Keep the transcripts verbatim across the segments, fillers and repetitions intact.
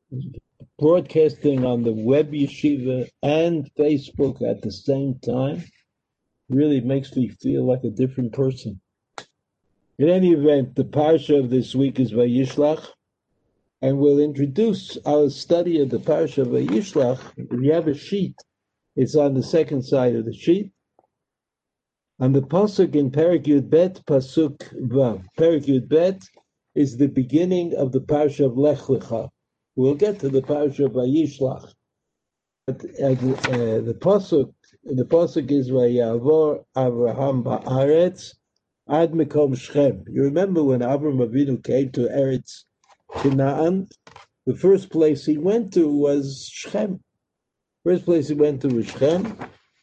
broadcasting on the web yeshiva and Facebook at the same time really makes me feel like a different person. In any event, the parsha of this week is Vayishlach, and we'll introduce our study of the parsha of Vayishlach. If you have a sheet, it's on the second side of the sheet. And the pasuk in Perek Yud Bet, pasuk Vav. Perek Yud Bet is the beginning of the parsha of Lech Lecha. We'll get to the parsha of Vayishlach. But uh, uh, the pasuk, the pasuk is Vayavor Avraham ba'aretz ad mekom Shechem. You remember when Avram Avinu came to Eretz Canaan, the first place he went to was Shechem. First place he went to was Shechem,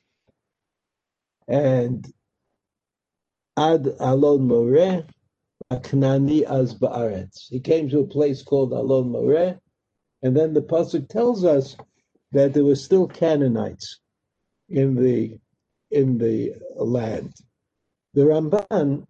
and Ad Alon Moreh, Aknani Az Ba'aretz. He came to a place called Alon Moreh, and then the pasuk tells us that there were still Canaanites in the in the land. The Ramban,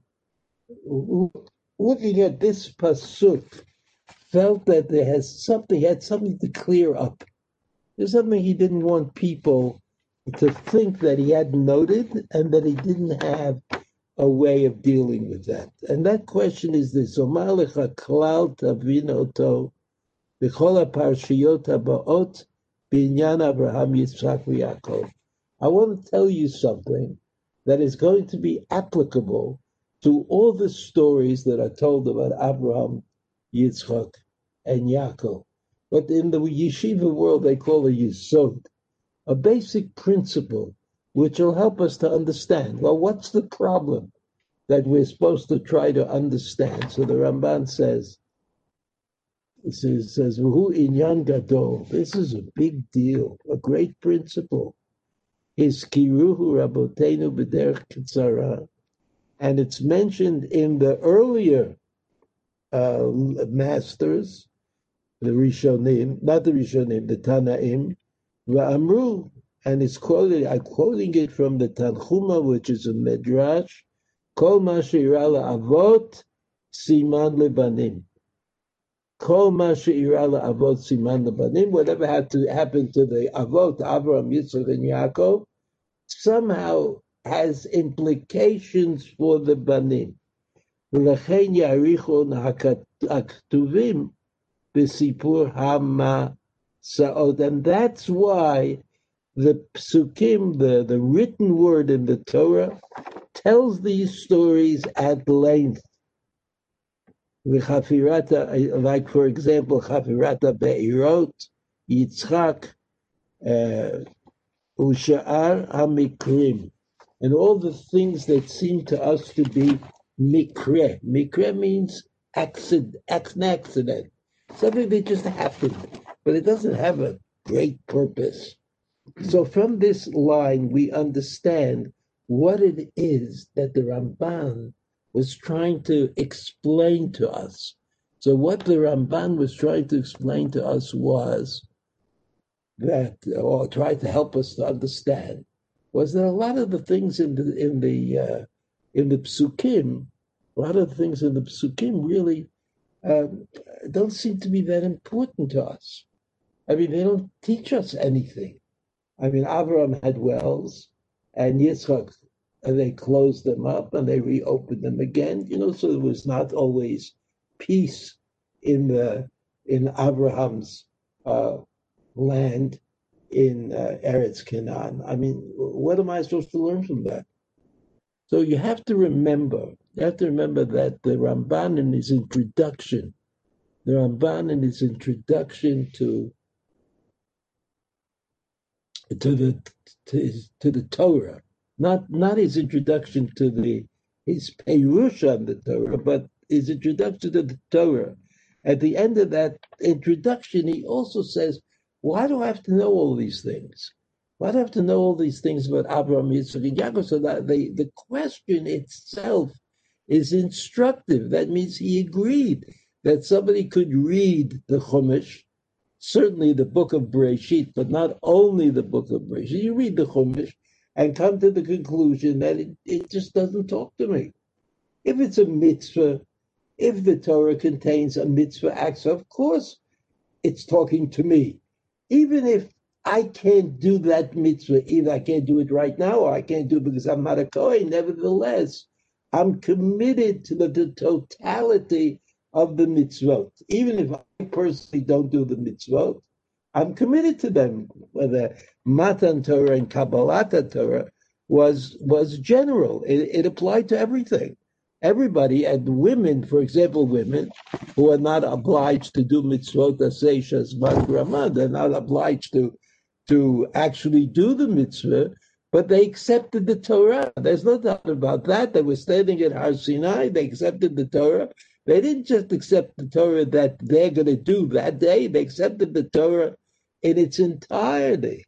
looking at this pasuk, felt that there has something had something to clear up. There's something he didn't want people to think that he hadn't noted, and that he didn't have a way of dealing with that. And that question is this: Omar lecha klal tavin oto b'chol haparshiyot habaot b'inyan Abraham, Yitzchak, v'Yaakov. I want to tell you something that is going to be applicable to all the stories that are told about Abraham, Yitzchak, and Yaakov. But in the yeshiva world, they call it yesod, a basic principle which will help us to understand, well, what's the problem that we're supposed to try to understand? So the Ramban says, it says, V'hu inyan gadol. This is a big deal, a great principle. Hiskiruhu rabotenu b'derech kitzara. And it's mentioned in the earlier uh, masters, the Rishonim, not the Rishonim, the Tanaim, V'amru, and it's quoted, I'm quoting it from the Tanchuma, which is a Midrash, Kol ma she'ira la'avot siman lebanim. Kol ma she'ira la'avot siman lebanim, whatever had to happen to the Avot, Avraham, Yitzchak, and Yaakov, somehow has implications for the Banim. V'lechein yarichon ha'ktuvim b'sipur ha'masa'ot. And that's why the psukim, the, the written word in the Torah, tells these stories at length. V'chafirata, like for example, chafirata be'irot, Yitzchak, uh, usha'ar ha'mikrim, and all the things that seem to us to be mikre. Mikre means accident, an accident, something that just happened, but it doesn't have a great purpose. So from this line, we understand what it is that the Ramban was trying to explain to us. So what the Ramban was trying to explain to us was that, or tried to help us to understand, was that a lot of the things in the in the uh, in the psukim, a lot of the things in the psukim really um, don't seem to be that important to us. I mean, they don't teach us anything. I mean, Avraham had wells, and Yitzchak, and they closed them up and they reopened them again. You know, so there was not always peace in the in Abraham's uh, land in uh, Eretz Canaan. I mean, what am I supposed to learn from that? So you have to remember, you have to remember that the Ramban in his introduction, the Ramban in his introduction to to the to, his, to the Torah, not not his introduction to the his Perush on the Torah, but his introduction to the Torah. At the end of that introduction, he also says, why do I have to know all these things? Why do I have to know all these things about Abraham, Yitzchak, and Yaakov? So that the, the question itself is instructive. That means he agreed that somebody could read the Chumash, certainly the book of Bereshit, but not only the book of Bereshit. You read the Chumash and come to the conclusion that it, it just doesn't talk to me. If it's a mitzvah, if the Torah contains a mitzvah act, so of course it's talking to me. Even if I can't do that mitzvah, either I can't do it right now or I can't do it because I'm not a Kohen, nevertheless, I'm committed to the, the totality of the mitzvot. Even if I personally don't do the mitzvot, I'm committed to them. Whether Matan Torah and Kabbalat Torah was was general. It, it applied to everything. Everybody, and women, for example, women who are not obliged to do mitzvot asay shazman grama, they're not obliged to to actually do the mitzvah, but they accepted the Torah. There's no doubt about that. They were standing at Har Sinai. They accepted the Torah. They didn't just accept the Torah that they're going to do that day. They accepted the Torah in its entirety.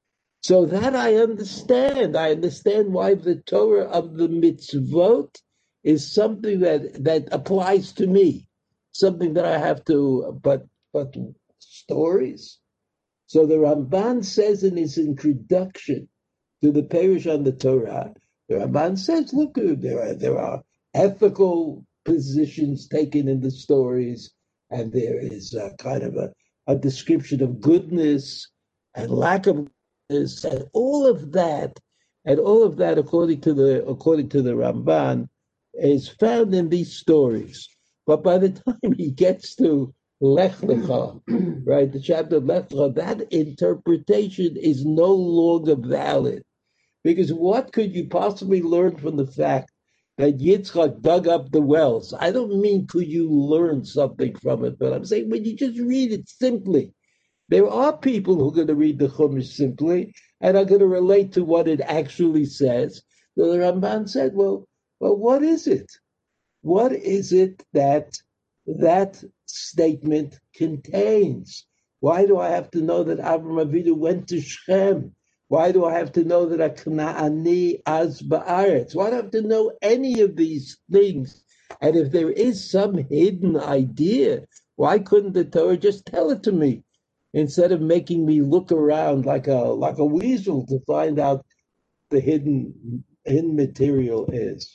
So that I understand. I understand why the Torah of the mitzvot is something that, that applies to me, something that I have to, but but stories. So the Ramban says in his introduction to the Perush on the Torah, the Ramban says, look, there are, there are ethical positions taken in the stories, and there is a kind of a, a description of goodness and lack of goodness, and all of that, and all of that, according to the according to the Ramban, is found in these stories. But by the time he gets to Lech Lecha, right, the chapter of Lech Lecha, that interpretation is no longer valid. Because what could you possibly learn from the fact that Yitzchak dug up the wells? I don't mean could you learn something from it, but I'm saying when you just read it simply, there are people who are going to read the Chumash simply and are going to relate to what it actually says. So the Ramban said, well, well, what is it? What is it that that statement contains? Why do I have to know that Avraham Avinu went to Shechem? Why do I have to know that a Knaani az ba'aretz? Why do I have to know any of these things? And if there is some hidden idea, why couldn't the Torah just tell it to me instead of making me look around like a like a weasel to find out the hidden hidden material is?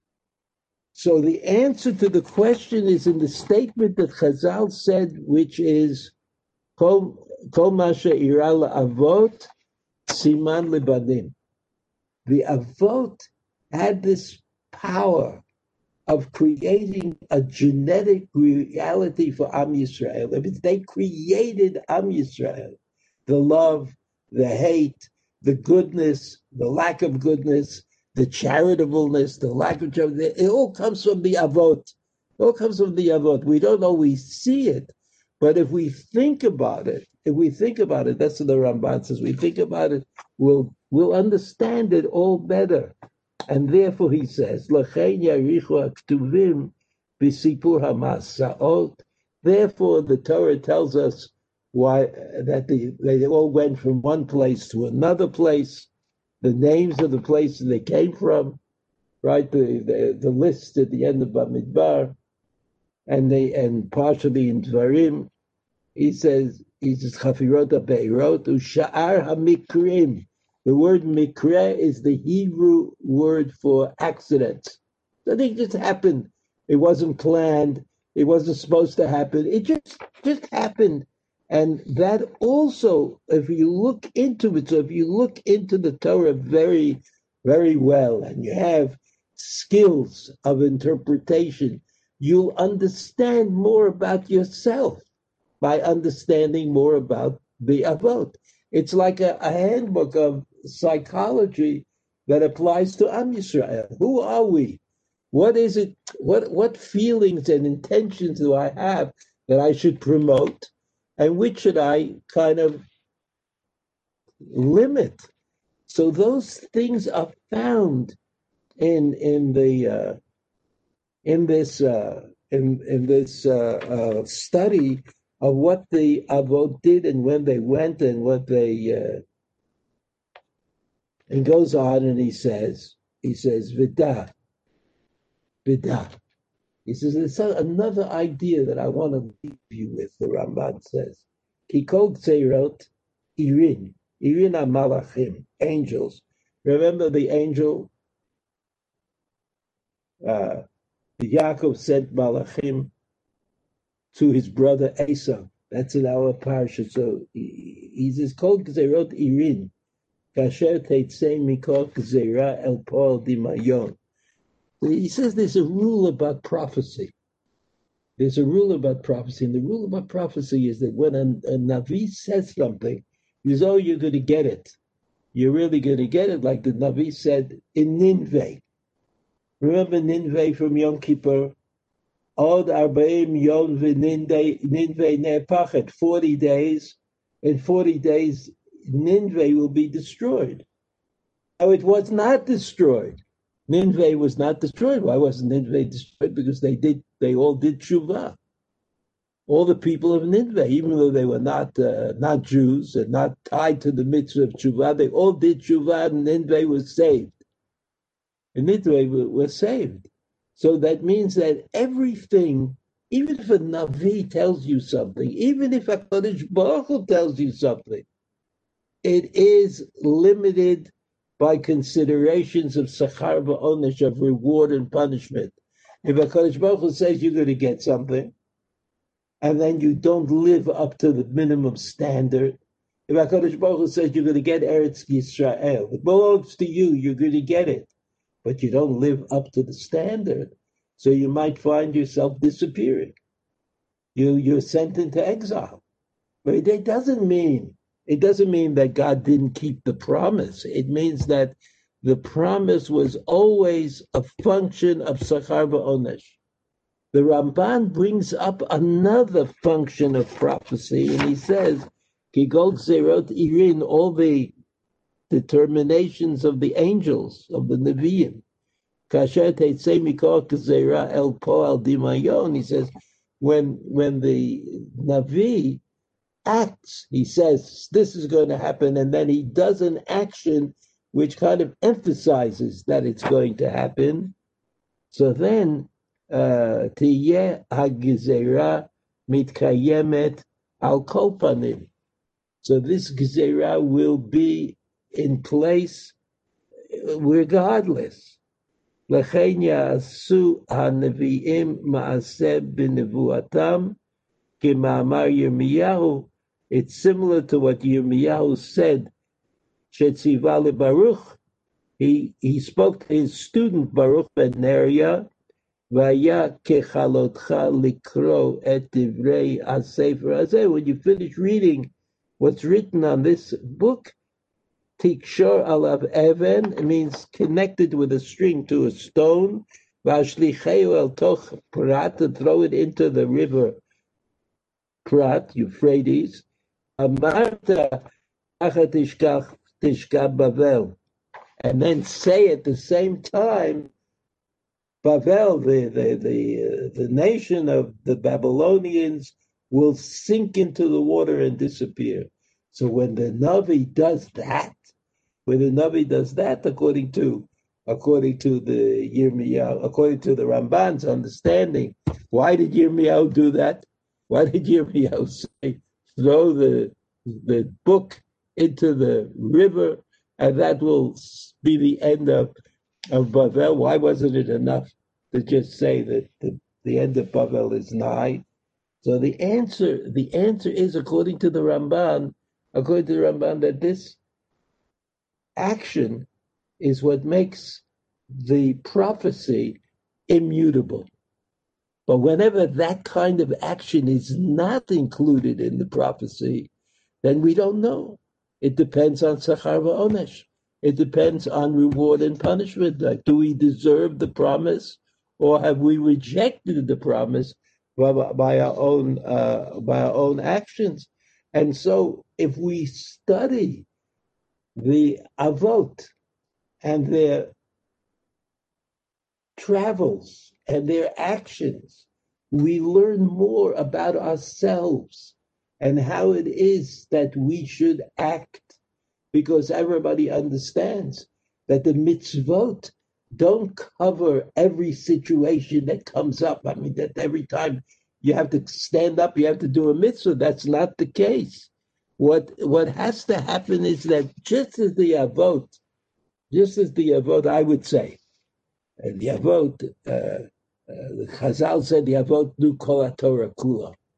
So the answer to the question is in the statement that Chazal said, which is Kol Masha Iral Avot Siman Libanim. The Avot had this power of creating a genetic reality for Am Yisrael. I mean, they created Am Yisrael, the love, the hate, the goodness, the lack of goodness, the charitableness, the lack of charity. It all comes from the Avot. It all comes from the Avot. We don't always see it, but if we think about it, if we think about it, that's what the Ramban says, we think about it, we'll, we'll understand it all better. And therefore he says, L'chein yarichu haktuvim b'sipur hamasaot. Therefore the Torah tells us why that the, they all went from one place to another place, the names of the places they came from, right? The the, the list at the end of Bamidbar, and they and partially in Dvarim, he says he says Chafirot Beirot Usha'ar Hamikrim. The word mikra is the Hebrew word for accidents. So they just happened. It wasn't planned. It wasn't supposed to happen. It just just happened. And that also, if you look into it, so if you look into the Torah very, very well, and you have skills of interpretation, you'll understand more about yourself by understanding more about the Avot. It's like a, a handbook of psychology that applies to Am Yisrael. Who are we? What is it? What what feelings and intentions do I have that I should promote? And which should I kind of limit? So those things are found in in the uh, in this uh, in in this uh, uh, study of what the Avot did and when they went and what they uh, and goes on and he says he says Vidah Vidah. He says, there's another idea that I want to leave you with, the Ramban says. Kikol Tzeirot, Irin, Irin HaMalachim, angels. Remember the angel, uh, Yaakov sent Malachim to his brother Esau. That's in our parsha. So he, he says, Kol Gzerot Irin, Kasher Teitzei Mikol Gzera El Paul Dimayon. He says there's a rule about prophecy. There's a rule about prophecy, and the rule about prophecy is that when a, a Navi says something, you say, oh, you're going to get it. You're really going to get it, like the Navi said in Ninveh. Remember Ninveh from Yom Kippur? Od Arbaim Yom Ninveh Nepachet, forty days. In forty days, Ninveh will be destroyed. Oh, it was not destroyed. Ninveh was not destroyed. Why wasn't Ninveh destroyed? Because they did. They all did tshuva. All the people of Ninveh, even though they were not uh, not Jews and not tied to the mitzvah of tshuva, they all did tshuva, and Ninveh was saved. And Ninveh was saved. So that means that everything, even if a Navi tells you something, even if HaKadosh Baruch Hu tells you something, it is limited by considerations of sachar v'onesh, of reward and punishment. If HaKadosh Baruch Hu says you're going to get something, and then you don't live up to the minimum standard, if HaKadosh Baruch Hu says you're going to get Eretz Yisrael, it belongs to you, you're going to get it, but you don't live up to the standard, so you might find yourself disappearing. You, you're sent into exile. But it doesn't mean It doesn't mean that God didn't keep the promise. It means that the promise was always a function of Sachar Ba'onesh. The Ramban brings up another function of prophecy, and he says, Kigol Zerot Irin, all the determinations of the angels, of the Nevi'im, Kasher Teitzei Mikol K'Zera El Po'al Dimayon, he says, when, when the Navi acts, he says, this is going to happen, and then he does an action which kind of emphasizes that it's going to happen. So then, Tiyeh HaGezerah Mitkayemet Al Kol Panim. So this Gezerah will be in place regardless. L'chein ya'asu ha'nevi'im ma'aseh b'nevuatam k'ma'amar Yirmiyahu. It's similar to what Yirmiyahu said. Shetziva leBaruch. He he spoke to his student Baruch ben Neriah. Vaya kechalotcha likro et divrei hasefer hazeh. When you finish reading what's written on this book, tikshor alav even, it means connected with a string to a stone. Vashlicheu el toch prat, to throw it into the river Prat, Euphrates. Amarta achatishkach tishka Bavel, and then say at the same time, Bavel, the the the, uh, the nation of the Babylonians, will sink into the water and disappear. So when the Navi does that, when the Navi does that, according to according to the Yirmiyahu, according to the Ramban's understanding, why did Yirmiyahu do that? Why did Yirmiyahu say, throw the the book into the river, and that will be the end of, of Bavel? Why wasn't it enough to just say that the, the end of Bavel is nigh? So the answer, the answer is, according to the Ramban, according to the Ramban, that this action is what makes the prophecy immutable. But whenever that kind of action is not included in the prophecy, then we don't know. It depends on Sachar V'Onesh. It depends on reward and punishment. Like, do we deserve the promise, or have we rejected the promise by, by our own uh, by our own actions? And so, if we study the Avot and their travels and their actions, we learn more about ourselves and how it is that we should act, because everybody understands that the mitzvot don't cover every situation that comes up. I mean, that every time you have to stand up, you have to do a mitzvah. That's not the case. What what has to happen is that just as the Avot, just as the Avot, I would say, and the Avot, uh, uh, the Chazal said the Avot knew Kol HaTorah Kula.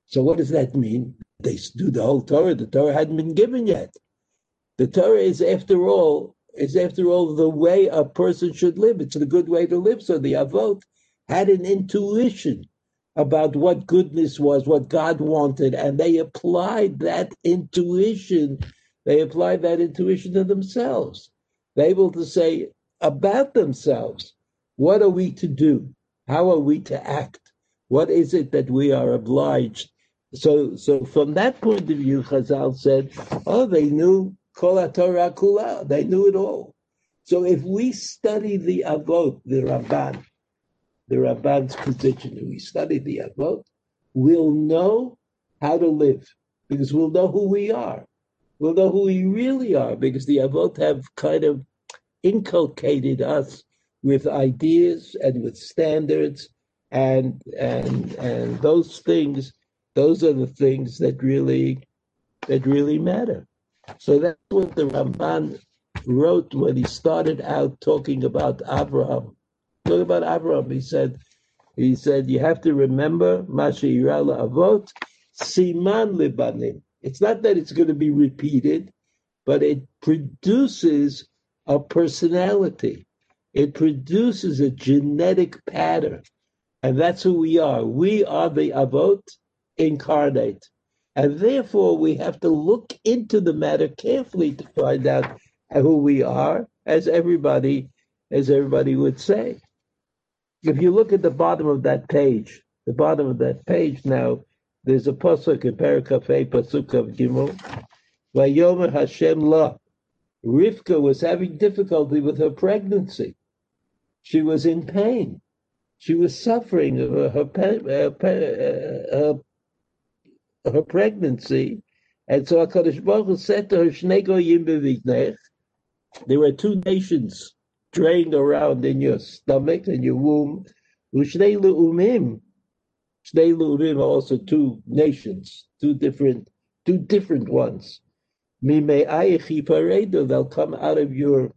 So what does that mean? They do the whole Torah. The Torah hadn't been given yet. The Torah is, after all, is after all the way a person should live. It's a good way to live. So the Avot had an intuition about what goodness was, what God wanted, and they applied that intuition. They applied that intuition to themselves. They're able to say about themselves, what are we to do? How are we to act? What is it that we are obliged? So, so from that point of view, Chazal said, oh, they knew Kol HaTorah Kula. They knew it all. So if we study the Avot, the Ramban, the Ramban's position, if we study the Avot, we'll know how to live, because we'll know who we are. We'll know who we really are, because the Avot have kind of inculcated us with ideas and with standards, and and and those things, those are the things that really that really matter. So that's what the Ramban wrote when he started out talking about Abraham. Talking about Abraham, he said, he said, you have to remember, Masha Yirala Avot, Siman Libanim. It's not that it's going to be repeated, but it produces a personality. It produces a genetic pattern. And that's who we are. We are the Avot incarnate. And therefore, we have to look into the matter carefully to find out who we are, as everybody, as everybody would say. If you look at the bottom of that page, the bottom of that page now, there's a pasuk in Parakafei, pasuk of Gimel, Vayomer Hashem La. Rivka was having difficulty with her pregnancy. She was in pain. She was suffering her, her, her, her, her pregnancy. And so HaKadosh Baruch Hu said to her, Shnei goyim bevitnech, there were two nations straying around in your stomach and your womb. Ushnei le'umim. Shnei le'umim are also two nations, two different, two different ones. Mime'ayich yiparedu, they'll come out of your,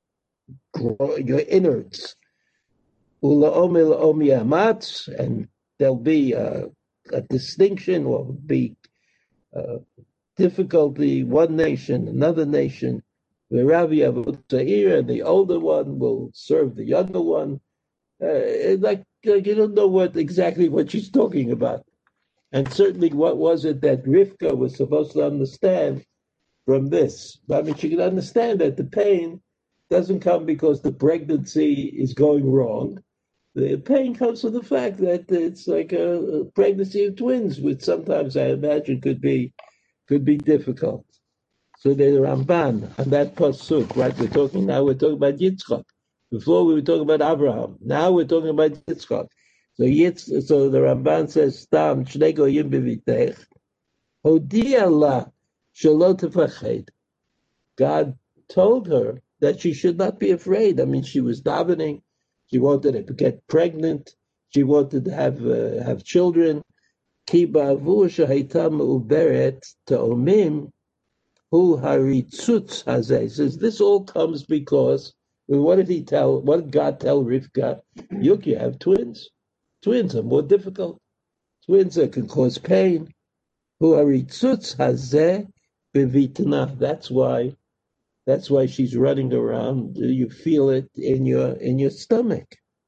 your innards. Ula'omi la'omi amatz, and there'll be a, a distinction, or be uh, difficulty, one nation, another nation. The Rabbi Avot Zahir, and the older one will serve the younger one. Uh, like, like you don't know what exactly what she's talking about. And certainly what was it that Rivka was supposed to understand from this? I mean, she could understand that the pain doesn't come because the pregnancy is going wrong. The pain comes from the fact that it's like a, a pregnancy of twins, which sometimes I imagine could be could be difficult. So the Ramban on that pasuk, right? We're talking now. We're talking about Yitzchak. Before we were talking about Abraham. Now we're talking about Yitzchak. So Yitz, so the Ramban says, "Stam shnei goyim bevitech, hodiya la shelo tefached." God told her that she should not be afraid. I mean, she was davening. She wanted to get pregnant. She wanted to have uh, have children. Ki ba'avu shehayta me'uberet ta'omim hu haritzutz hazeh. Says this all comes because, well, what did he tell? What did God tell Rivka? You can have twins. Twins are more difficult. Twins that can cause pain. Hu haritzutz hazeh bevitna. That's why. That's why she's running around. You feel it in your in your stomach.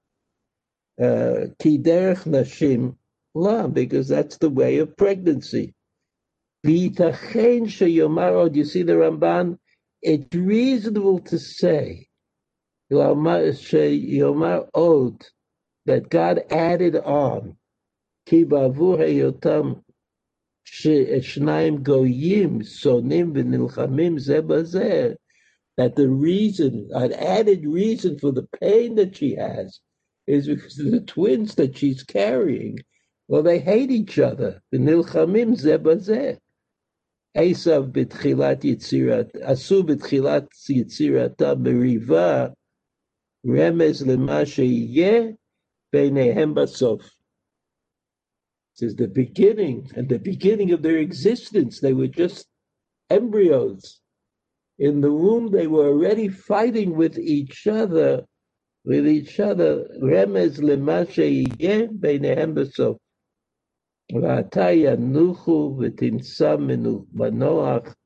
Ki derech nashim la, because that's the way of pregnancy. V'yitachen sheyomar od. You see the Ramban. It's reasonable to say sheyomar od, that God added on. Ki ba'avu heyotam shnaim goyim sonim v'nilchamim zeh bazeh. That the reason, an added reason for the pain that she has, is because of the twins that she's carrying. Well, they hate each other. The nilchamim zeh bazeh. Esav b'tchilat yitzirat, asu b'tchilat yitzirata meriva, remez lema sheyeh beinehem basof. Says the beginning, and the beginning of their existence, they were just embryos. In the womb, they were already fighting with each other, with each other. Remez lema sheyeh beinehem basof. ועתה ינוחו ותמצא מנוח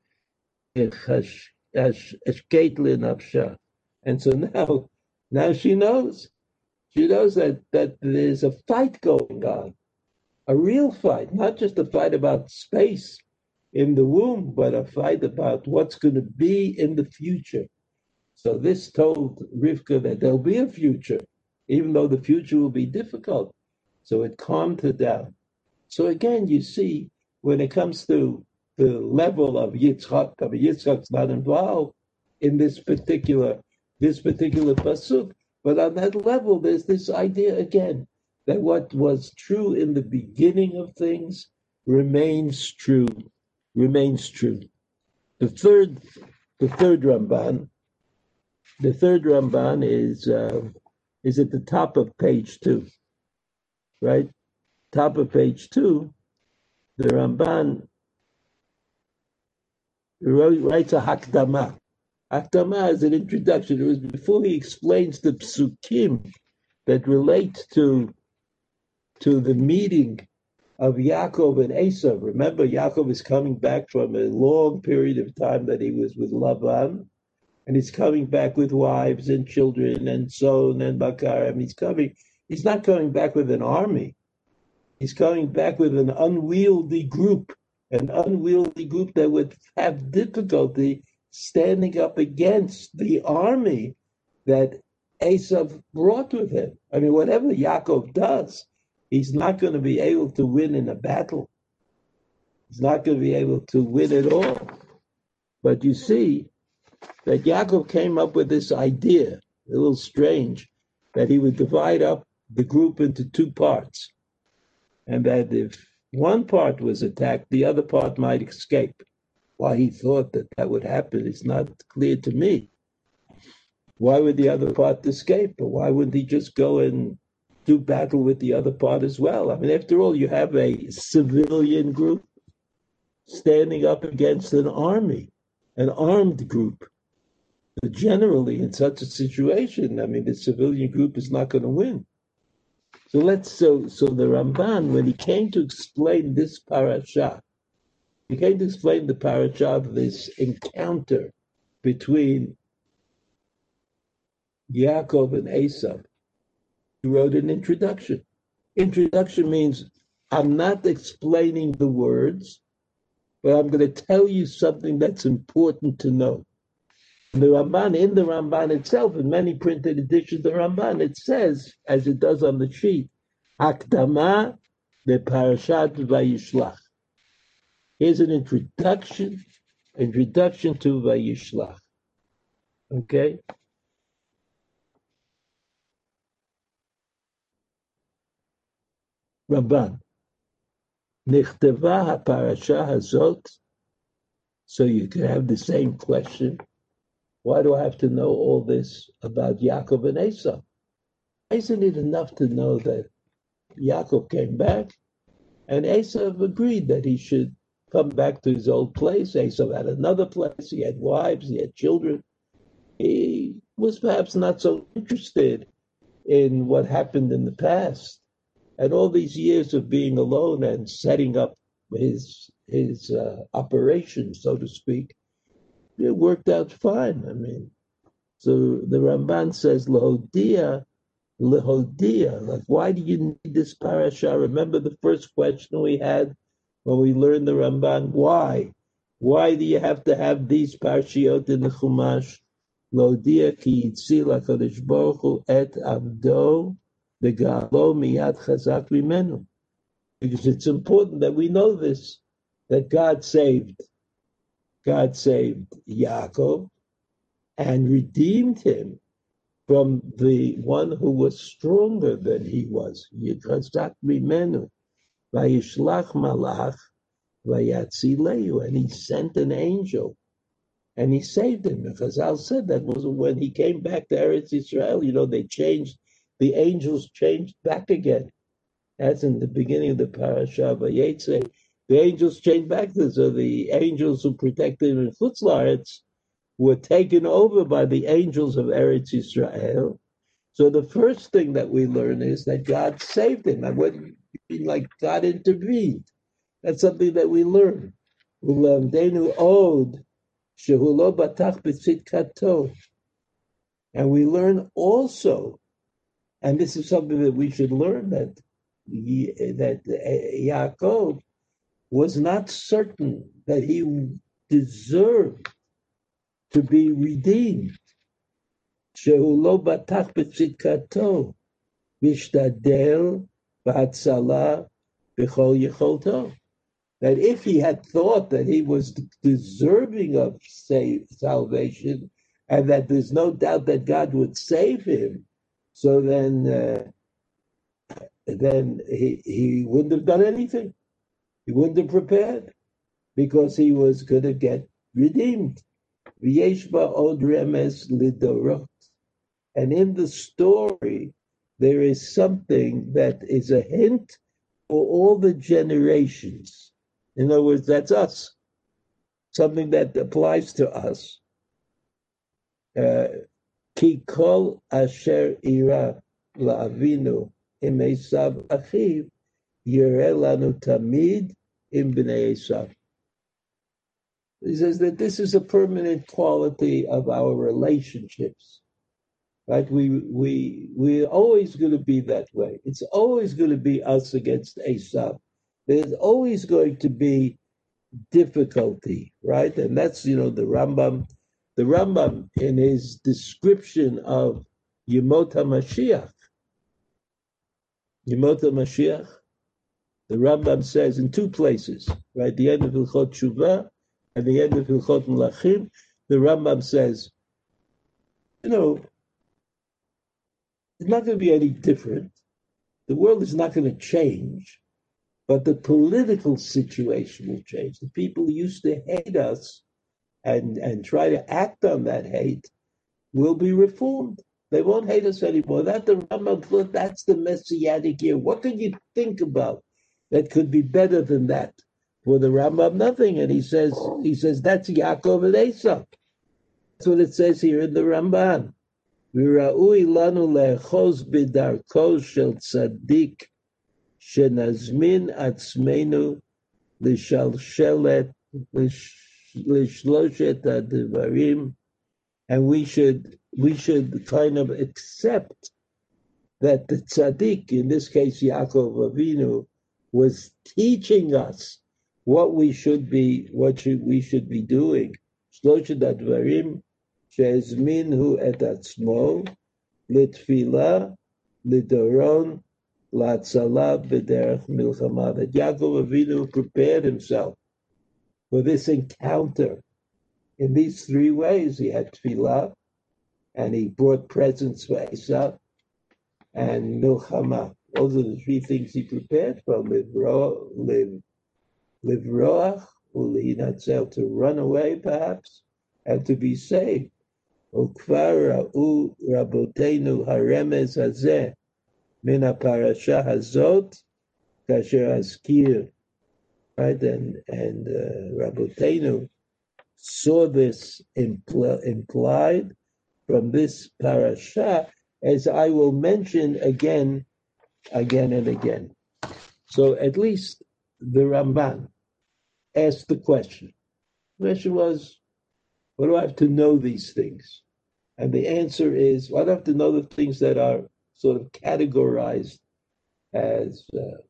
השקט לנפשה. And so now, now she knows. She knows that, that there's a fight going on, a real fight, not just a fight about space in the womb, but a fight about what's going to be in the future. So this told Rivka that there'll be a future, even though the future will be difficult. So it calmed her down. So again, you see, when it comes to the level of Yitzchak, I mean, Yitzchak's not involved in this particular this particular pasuk, but on that level, there's this idea again that what was true in the beginning of things remains true, remains true. The third, the third Ramban, the third Ramban is uh, is at the top of page two, right? Top of page two, the Ramban writes a Hakdama. Hakdama is an introduction. It was before he explains the psukim that relate to, to the meeting of Yaakov and Esav. Remember, Yaakov is coming back from a long period of time that he was with Lavan, and he's coming back with wives and children and Son and Bakar. I mean, he's coming. He's not coming back with an army. He's coming back with an unwieldy group, an unwieldy group that would have difficulty standing up against the army that Esav brought with him. I mean, whatever Yaakov does, he's not going to be able to win in a battle. He's not going to be able to win at all. But you see that Yaakov came up with this idea, a little strange, that he would divide up the group into two parts. And that if one part was attacked, the other part might escape. Why he thought that that would happen is not clear to me. Why would the other part escape? Or why wouldn't he just go and do battle with the other part as well? I mean, after all, you have a civilian group standing up against an army, an armed group. But generally, in such a situation, I mean, the civilian group is not going to win. So let's so so the Ramban, when he came to explain this parasha, he came to explain the parasha of this encounter between Yaakov and Esav. He wrote an introduction. Introduction means I'm not explaining the words, but I'm going to tell you something that's important to know. The Ramban, in the Ramban itself, in many printed editions of the Ramban, it says, as it does on the sheet, Hakdama the Parashat Vayishlach. Here's an introduction, introduction to Vayishlach. Okay? Ramban. Nichteva HaParasha Hazot. So you can have the same question. Why do I have to know all this about Yaakov and Esav? Isn't it enough to know that Yaakov came back and Esav agreed that he should come back to his old place? Esav had another place. He had wives. He had children. He was perhaps not so interested in what happened in the past. And all these years of being alone and setting up his, his uh, operation, so to speak, it worked out fine. I mean, so the Ramban says, Lehodia, Lehodia, like, why do you need this parasha? Remember the first question we had when we learned the Ramban? Why? Why do you have to have these parashiot in the Chumash? Lehodia ki yitzil HaKadosh Baruch Hu et avdo v'ga'alo miyad chazak mimenu. Because it's important that we know this, that God saved God saved Yaakov and redeemed him from the one who was stronger than he was. Yitzchak mimenu, vayishlach malach, vayatzileu, and he sent an angel, and he saved him. Because Al said that was when he came back to Eretz Yisrael. You know, they changed, the angels changed back again, as in the beginning of the parasha Vayetze. The angels changed back to, so the angels who protected him in Chutz La'aretz were taken over by the angels of Eretz Yisrael. So the first thing that we learn is that God saved him. And when, like God intervened. That's something that we learn. Ulamdenu od shehu lo batach b'tzidkato. And we learn also, and this is something that we should learn, that he, that Yaakov was not certain that he deserved to be redeemed. Shehu lo batach b'tzidkato, vishtadel b'hatzala b'chol yecholto. That if he had thought that he was deserving of save, salvation, and that there's no doubt that God would save him, so then uh, then he, he wouldn't have done anything. He wouldn't have prepared, because he was going to get redeemed. V'yeshba od remes lidorot. And in the story, there is something that is a hint for all the generations. In other words, that's us. Something that applies to us. Ki kol asher ira la'avinu im Esav achiv yireh lanu tamid im bnei Esav. He says that this is a permanent quality of our relationships. Right? We we we're always going to be that way. It's always going to be us against Esav. There's always going to be difficulty, right? And that's, you know, the Rambam, the Rambam in his description of Yemot HaMashiach, Yemot HaMashiach, the Rambam says in two places, right? The end of Hilchot Shuvah and the end of Hilchot Melachim, the Rambam says, you know, it's not going to be any different. The world is not going to change. But the political situation will change. The people who used to hate us and, and try to act on that hate will be reformed. They won't hate us anymore. That the Rambam thought that's the Messianic year. What could you think about that could be better than that? For the Rambam, nothing. And he says, he says that's Yaakov and Esau. That's what it says here in the Ramban. V'ra'ui lanu le'echoz b'darko shel tzaddik Shenazmin atzmenu lishalshelet lishloshet advarim, and we should we should kind of accept that the tzaddik, in this case Yaakov Avinu, was teaching us what we should be what should we should be doing. Shloshet advarim she'ezminhu et atzmo litfila lidoron. La'atzala b'derech milchama, that Yaakov Avinu prepared himself for this encounter in these three ways. He had tefillah, and he brought presents for Esau, and milchama. Those are the three things he prepared for: livroach, u'lehinatzel, to run away perhaps, and to be saved. Ukvar ra'u rabotenu haremez hazeh. Mina parasha hazot kasher askir, right? And and uh, Rabbeinu saw this impl- implied from this parasha, as I will mention again, again and again. So at least the Ramban asked the question. The question was, what do I have to know these things? And the answer is, well, I have to know the things that are sort of categorized as uh,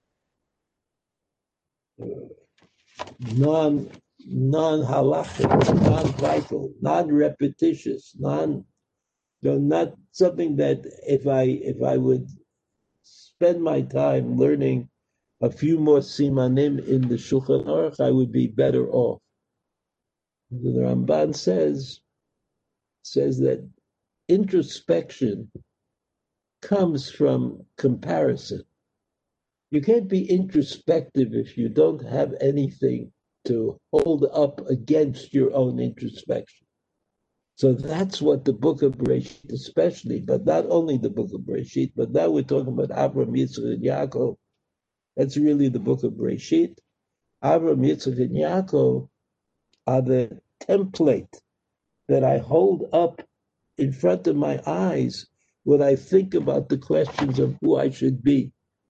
uh, non non halachic, non vital, non repetitious, non you know, not something that if I if I would spend my time learning a few more simanim in the Shulchan Aruch, I would be better off. The Ramban says says that introspection comes from comparison. You can't be introspective if you don't have anything to hold up against your own introspection. So that's what the book of Bereshit especially, but not only the book of Bereshit, but now we're talking about Avraham, Yitzchak, and Yaakov. That's really the book of Bereshit. Avraham, Yitzchak, and Yaakov are the template that I hold up in front of my eyes when I think about the questions of who I should be.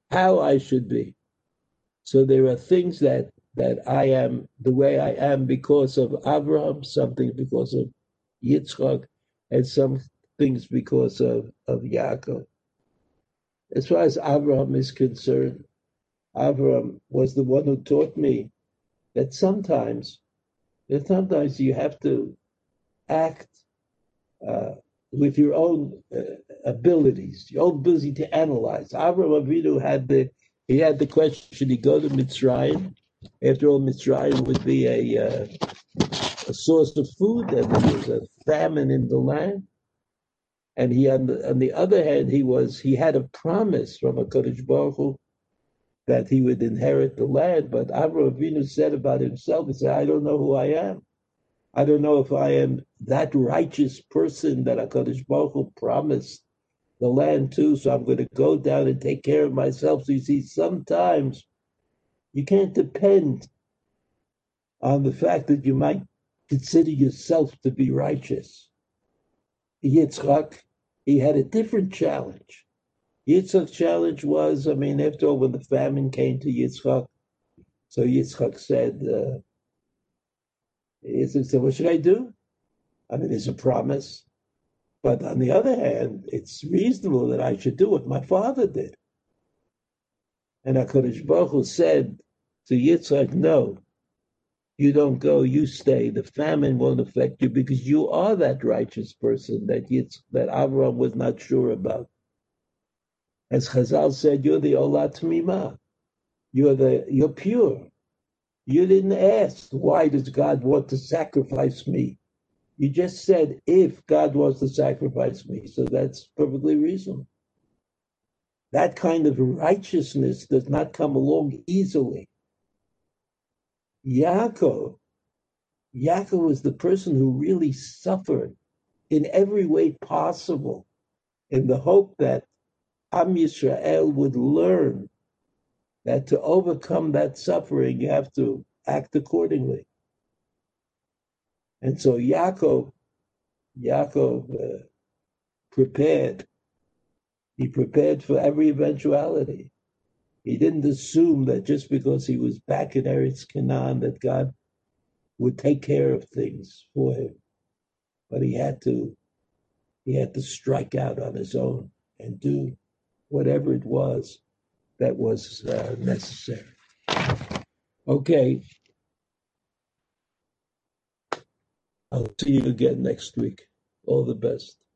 how I should be. So there are things that that I am the way I am because of Abraham, something because of Yitzchak, and some things because of, of Yaakov. As far as Abraham is concerned, Abraham was the one who taught me that sometimes that sometimes you have to act uh, with your own uh, abilities, your own ability to analyze. Abraham Avinu had the he had the question. He go to Mitzrayim. After all, Mitzrayim would be a uh, a source of food, and there was a famine in the land. And he, on the, on the other hand, he was he had a promise from a Kodesh Baruch Hu that he would inherit the land. But Avraham Avinu said about himself, he said, "I don't know who I am. I don't know if I am that righteous person that HaKadosh Baruch Hu promised the land to, so I'm going to go down and take care of myself." So you see, sometimes you can't depend on the fact that you might consider yourself to be righteous. Yitzchak, he had a different challenge. Yitzchak's challenge was, I mean, after all, when the famine came to Yitzchak, so Yitzchak said, uh, Yitzchak said, "What should I do? I mean, there's a promise. But on the other hand, it's reasonable that I should do what my father did." And HaKadosh Baruch Hu said to Yitzchak, "No, you don't go, you stay. The famine won't affect you because you are that righteous person that Yitz, that Avraham was not sure about." As Chazal said, you're the Olat Mimah. You're the you're pure. You didn't ask, why does God want to sacrifice me? You just said, if God wants to sacrifice me. So that's perfectly reasonable. That kind of righteousness does not come along easily. Yaakov, Yaakov was the person who really suffered in every way possible in the hope that Am Yisrael would learn that to overcome that suffering, you have to act accordingly. And so Yaakov, Yaakov uh, prepared. He prepared for every eventuality. He didn't assume that just because he was back in Eretz Canaan that God would take care of things for him. But he had to, he had to strike out on his own and do whatever it was that was uh, necessary. Okay. I'll see you again next week. All the best.